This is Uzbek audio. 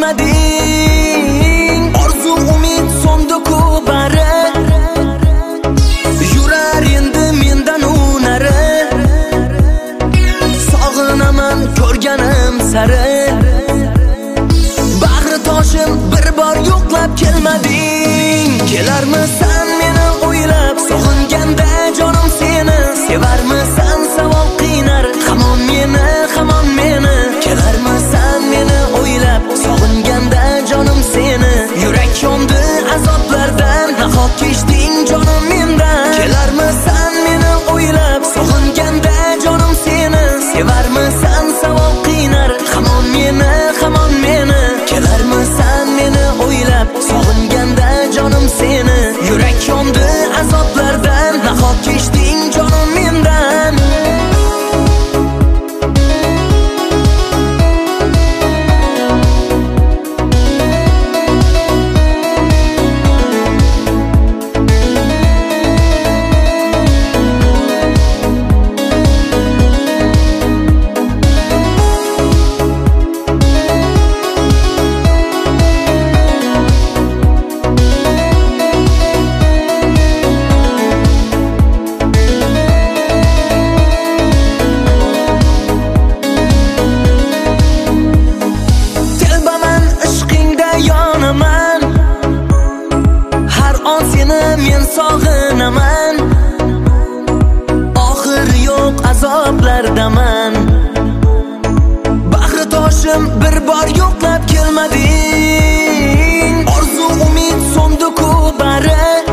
kelmading. Orzu umid so'ndi-ku bari, yurar endi mendan unari. Sog'inaman ko'rganim sari, bag'ri toshim bir bor yo'qlab kelmading. Kelarmisan meni o'ylab, sog'inganda jonim seni, sevarmisan savol qiynar hamon meni. Kelarmisan meni o'ylab, sog'inganda jonim seni, yurak yondi azoblardan, nahot kechding jonim mendan. Kelarmisan meni o'ylab, sog'inganda jonim seni, sevarmisan savol qiynar hamon meni. Kelarmisan meni o'ylab, sog'inganda jonim seni, yurak yondi azoblardan, nahot kechding jonim mendan. Men sog'inaman, oxiri yo'q azoblardaman. Bag'ri toshim bir bor yo'qlab kelmading. Orzu umid so'ndi-ku bari,